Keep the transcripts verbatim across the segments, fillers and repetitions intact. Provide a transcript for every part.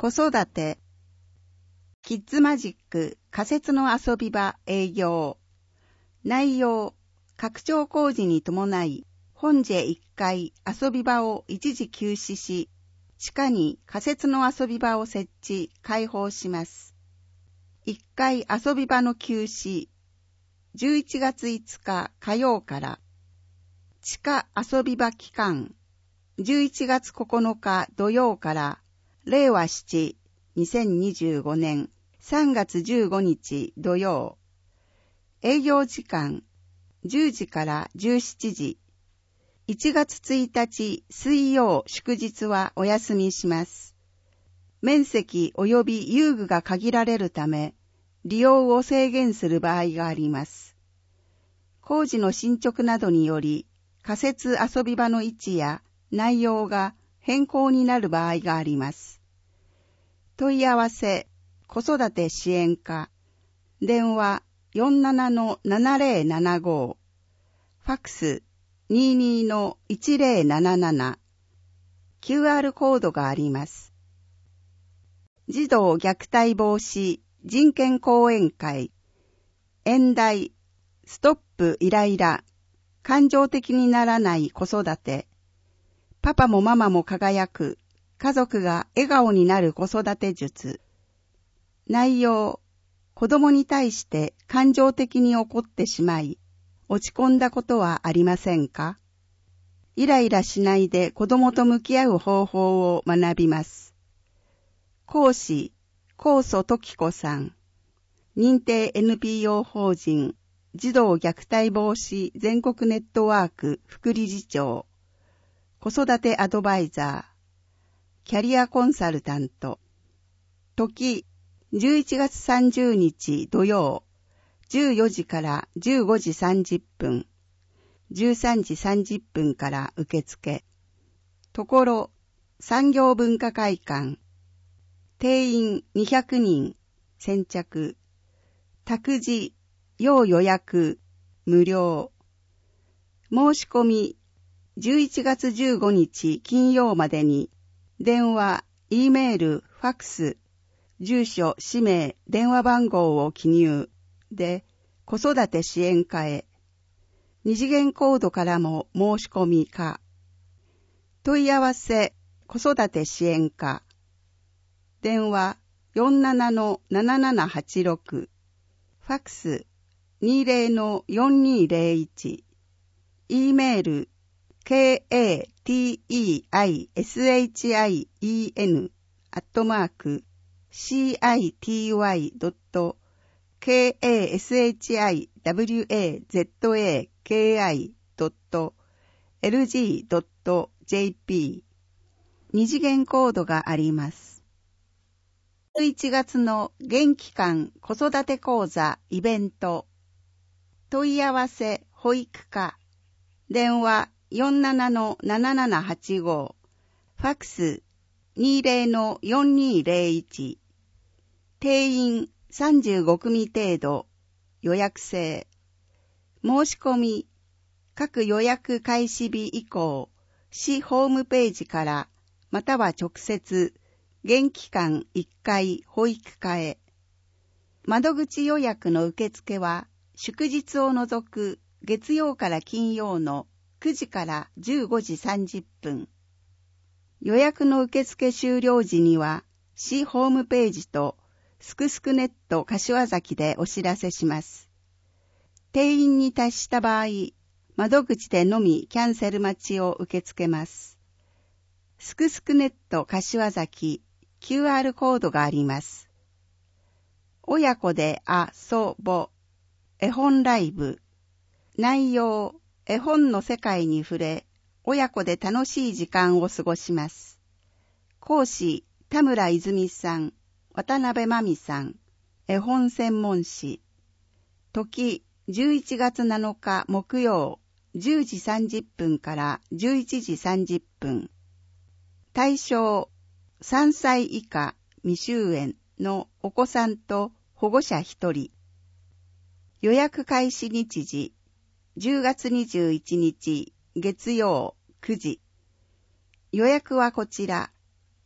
子育て、キッズマジック仮設の遊び場営業。内容、拡張工事に伴い、本日いっかい遊び場を一時休止し、地下に仮設の遊び場を設置、開放します。いっかい遊び場の休止、じゅういちがついつか火曜から、地下遊び場期間、じゅういちがつここのか土曜から、れいわなな、にせんにじゅうごねんさんがつじゅうごにち土曜。営業時間、じゅうじからじゅうしちじ。いちがつついたち水曜祝日はお休みします。面積及び遊具が限られるため、利用を制限する場合があります。工事の進捗などにより、仮設遊び場の位置や内容が変更になる場合があります。問い合わせ、子育て支援課、電話 よんななのななぜろななご、ファックス にじゅうにのいちぜろなななな、キューアール コードがあります。児童虐待防止人権講演会、演題、ストップイライラ、感情的にならない子育て、パパもママも輝く、家族が笑顔になる子育て術。内容、子供に対して感情的に怒ってしまい、落ち込んだことはありませんか？イライラしないで子供と向き合う方法を学びます。講師、高祖時子さん。認定 エヌピーオー 法人、児童虐待防止全国ネットワーク副理事長。子育てアドバイザー。キャリアコンサルタント。時、じゅういちがつさんじゅうにち土曜、じゅうよじからじゅうごじさんじゅっぷん、じゅうさんじさんじゅっぷんから受付。ところ、産業文化会館。定員にひゃくにん、先着。託児、要予約、無料。申し込み、じゅういちがつじゅうごにち金曜までに、電話、Eメール、ファックス、住所、氏名、電話番号を記入で子育て支援課へ。二次元コードからも申し込みか。問い合わせ、子育て支援課。電話 よんななのななななはちろく、ファックス にじゅうのよんにーぜろいち、Eメール、ケーエーティーイーアイエスエイチアイイーエヌ アットマーク シーアイティーワイドットケーエーエスエイチアイダブリューエーゼットエーケーアイドットエルジードットジェーピー 二次元コードがあります。いちがつの元気館子育て講座イベント。問い合わせ保育課。電話よんななのななななはちご、ファックス にじゅうのよんにーぜろいち、定員さんじゅうごくみ程度、予約制。申し込み、各予約開始日以降、市ホームページから、または直接、元気館いっかい保育課へ。窓口予約の受付は、祝日を除く月曜から金曜のくじからじゅうごじさんじゅっぷん。予約の受付終了時には、市ホームページとすくすくネット柏崎でお知らせします。定員に達した場合、窓口でのみキャンセル待ちを受け付けます。すくすくネット柏崎 キューアール コードがあります。親子で遊ぼ、絵本ライブ。内容、絵本の世界に触れ、親子で楽しい時間を過ごします。講師、田村泉さん、渡辺真美さん、絵本専門誌。時、じゅういちがつなのか木曜、じゅうじさんじゅっぷんからじゅういちじさんじゅっぷん。対象、さんさい以下未就園のお子さんと保護者ひとり。予約開始日時、じゅうがつにじゅういちにち月曜くじ。予約はこちら、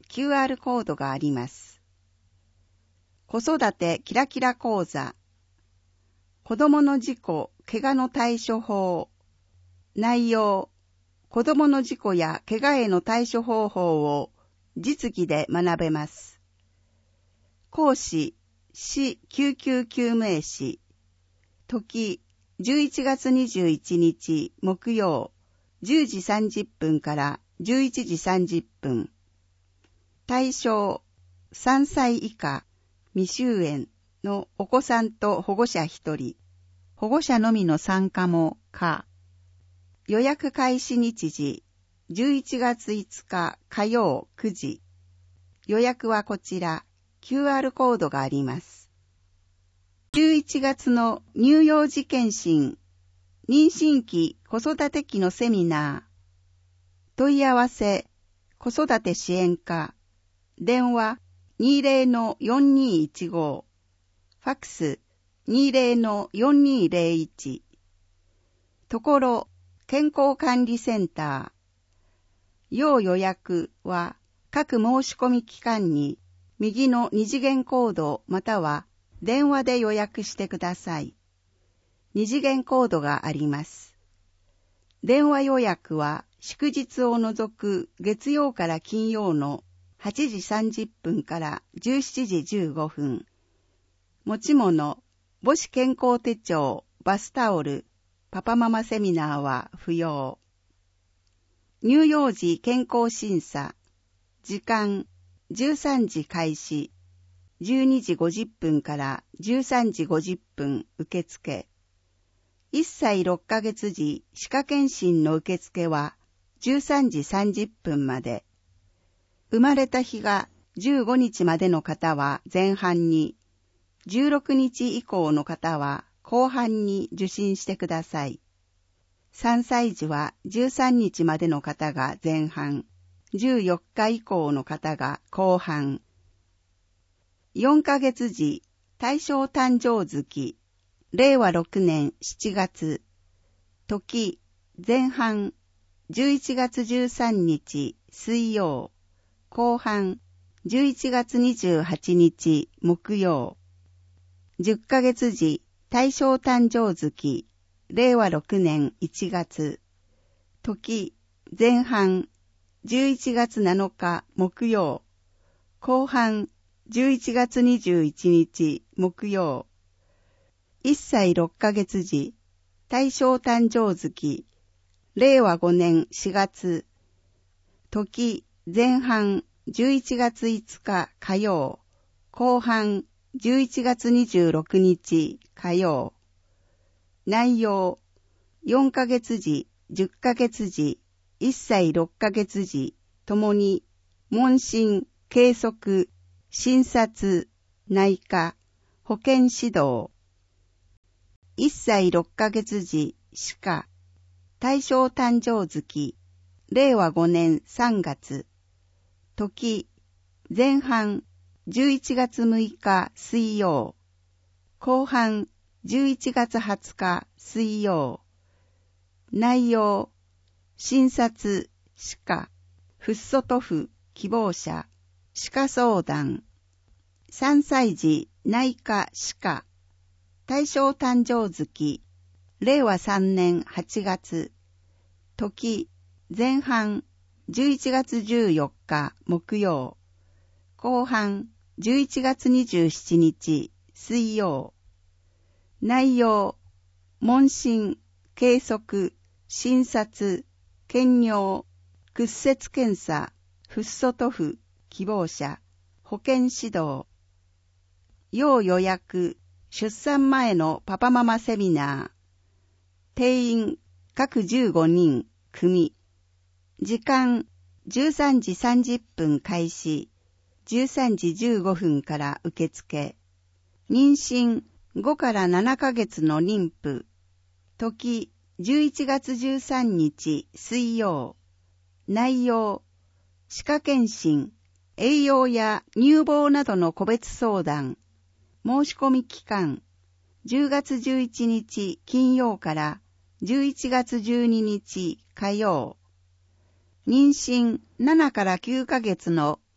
キューアール コードがあります。子育てキラキラ講座。子供の事故、怪我の対処法。内容。子供の事故や怪我への対処方法を実技で学べます。講師、市救急救命士。時、じゅういちがつにじゅういちにち木曜、じゅうじさんじゅっぷんからじゅういちじさんじゅっぷん。対象、さんさい以下、未就園のお子さんと保護者ひとり。保護者のみの参加も可。予約開始日時、じゅういちがついつか火曜くじ。予約はこちら、キューアール コードがあります。じゅういちがつの乳幼児検診、妊娠期子育て期のセミナー。問い合わせ、子育て支援課。電話 にじゅうのよんにーいちご。ファックス にじゅうのよんにーぜろいち。ところ、健康管理センター。要予約は各申し込み期間に右の二次元コードまたは電話で予約してください。二次元コードがあります。電話予約は祝日を除く月曜から金曜のはちじさんじゅっぷんからじゅうしちじじゅうごふん。持ち物、母子健康手帳、バスタオル、パパママセミナーは不要。乳幼児健康審査。時間、じゅうさんじ開始。じゅうにじごじゅっぷんからじゅうさんじごじゅっぷん受付。いっさいろっかげつ時歯科検診の受付はじゅうさんじさんじゅっぷんまで。生まれた日がじゅうごにちまでの方は前半に、じゅうろくにち以降の方は後半に受診してください。さんさい児はじゅうさんにちまでの方が前半、じゅうよっか以降の方が後半。よんかげつ児、対象誕生月、れいわろくねんしちがつ、時、前半、じゅういちがつじゅうさんにち水曜、後半、じゅういちがつにじゅうはちにち木曜。じゅっかげつ児、対象誕生月、れいわろくねんいちがつ、時、前半、じゅういちがつなのか木曜、後半、じゅういちがつにじゅういちにち木曜。いっさいろっかげつ児、対象誕生月、れいわごねんしがつ、時、前半、じゅういちがついつか火曜、後半、じゅういちがつにじゅうろくにち火曜。内容、よんかげつ児、じゅっかげつ児、いっさいろっかげつ児、ともに、問診、計測、診察、内科、保健指導。いっさいろっかげつ児、歯科、対象誕生月、れいわごねんさんがつ、時、前半、じゅういちがつむいか水曜、後半、じゅういちがつはつか水曜。内容、診察、歯科、フッ素塗布、希望者、歯科相談。さんさい児、内科、歯科、対象誕生月、れいわさんねんはちがつ、時、前半、じゅういちがつじゅうよっか木曜、後半、じゅういちがつにじゅうしちにち水曜。内容、問診、計測、診察、検尿、屈折検査、フッ素塗布、希望者、保健指導。要予約、出産前のパパママセミナー。定員、各じゅうごにん、組。時間、じゅうさんじさんじゅっぷん開始。じゅうさんじじゅうごふんから受付。妊娠ごからななかげつの妊婦。時、じゅういちがつじゅうさんにち水曜。内容、歯科検診、栄養や乳房などの個別相談。申し込み期間、じゅうがつじゅういちにち金曜からじゅういちがつじゅうににち火曜。妊娠ななからきゅうかげつの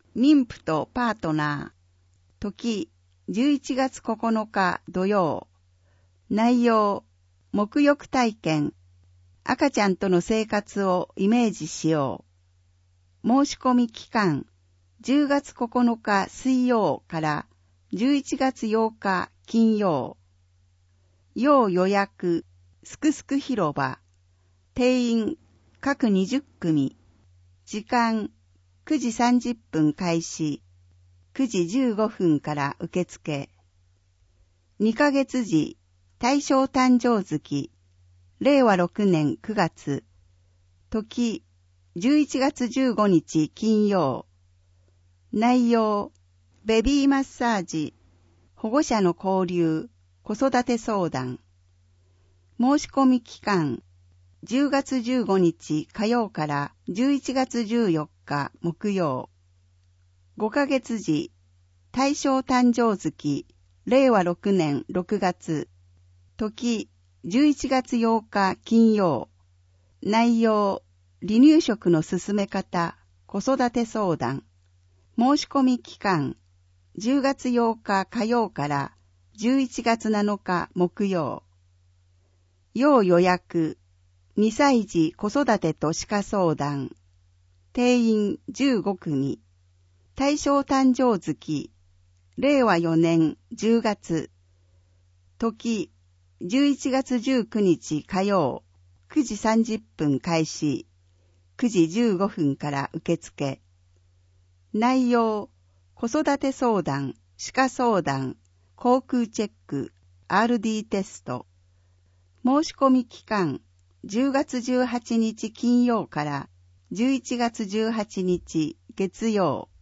妊婦とパートナー。時、じゅういちがつここのか土曜。内容、沐浴体験。赤ちゃんとの生活をイメージしよう。申し込み期間、じゅうがつここのか水曜からじゅういちがつようか金曜。要予約、すくすく広場。定員、各にじゅっくみ。時間、くじさんじゅっぷん開始。くじじゅうごふんから受付。にかげつ時、大正誕生月。れいわろくねんくがつ。時、じゅういちがつじゅうごにち金曜。内容、ベビーマッサージ、保護者の交流、子育て相談。申し込み期間、じゅうがつじゅうごにち火曜からじゅういちがつじゅうよっか木曜。ごかげつ時、大正誕生月、れいわろくねんろくがつ。時、じゅういちがつようか金曜。内容、離乳食の進め方、子育て相談。申し込み期間、じゅうがつようか火曜からじゅういちがつなのか木曜。要予約、にさい児子育てと歯科相談。定員じゅうごくみ。大正誕生月、れいわよねんじゅうがつ。時、じゅういちがつじゅうくにち火曜、くじさんじゅっぷん開始。くじじゅうごふんから受付。内容、子育て相談、歯科相談、口腔チェック、アールディー テスト。申し込み期間、じゅうがつじゅうはちにち金曜からじゅういちがつじゅうはちにち月曜。